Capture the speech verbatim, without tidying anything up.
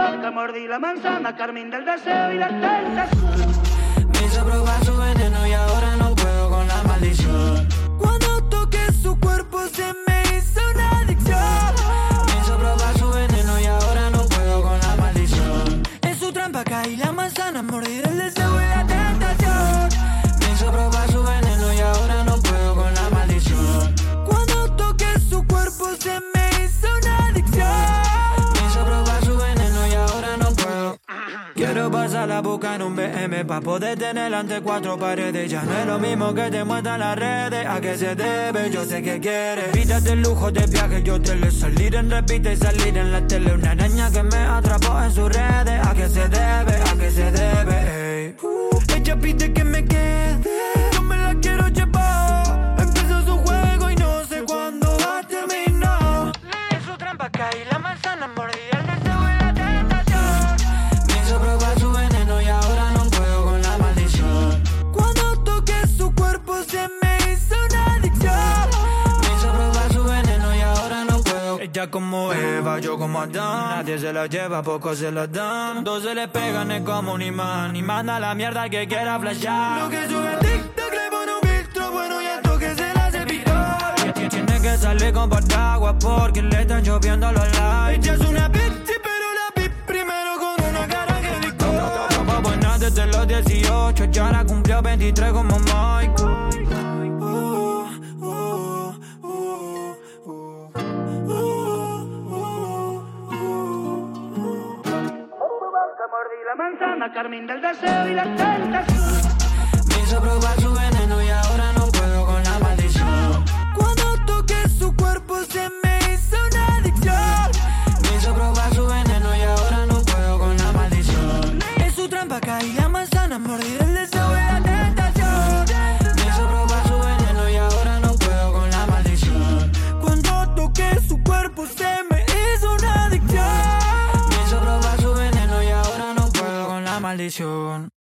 boca, mordí la manzana, carmín del deseo y la tentación. Me hizo probar su veneno y ahora no puedo con la maldición. Cuando toqué su cuerpo se me hizo una adicción. Me hizo probar su veneno y ahora no puedo con la maldición. En su trampa caí la manzana, mordir el deseo y la tentación. Me hizo probar su veneno y ahora no puedo con la maldición. Cuando toqué su cuerpo se me hizo una adicción. Me hizo probar su veneno y ahora no puedo. Quiero pasar la boca en un B M pa' poder tener ante cuatro paredes. Ya no es lo mismo que te muestran las redes. ¿A qué se debe? Yo sé que quieres. Pídate el lujo de viaje, yo te le salir en repite y salir en la tele. Una araña que me atrapó en sus redes. ¿A qué se debe? ¿A qué se debe? Ey. Uh, ella pide que me quede, yo me la quiero llevar. Empezó su juego y no sé cuándo va a terminar. En su trampa caí la manzana, mordí el deseo y la tentación. Me hizo probar su veneno y ahora no puedo con la maldición. Cuando toqué su cuerpo se me hizo una adicción. Me hizo probar su veneno y ahora no puedo. Ella como Eva, yo como Adán. Nadie se la lleva, pocos se la dan. Dos se le pegan, es como un imán. Y manda la mierda al que quiera flashear. Lo que sube a TikTok le pone un filtro bueno y al toque se la hace viral. Tiene que salir con paraguas porque le están lloviendo los likes. Ella es una bitch, pero la vi primero con una cara que victor. Estaba buena desde los dieciocho, ya la cumplió veintitrés como Mike. Uh, uh, uh, uh, uh, Mordí la manzana, carmín del deseo y la tentación. Me hizo probar su veneno y ahora no puedo con la maldición. Cuando toqué su cuerpo se me hizo una adicción. Me hizo probar su veneno y ahora no puedo con la maldición. En su trampa caí la manzana, mordir el deseo y la tentación. Me hizo probar su veneno y ahora no puedo con la maldición. Cuando toqué su cuerpo se me hizo una adicción. Me hizo probar su veneno y ahora no puedo con la maldición.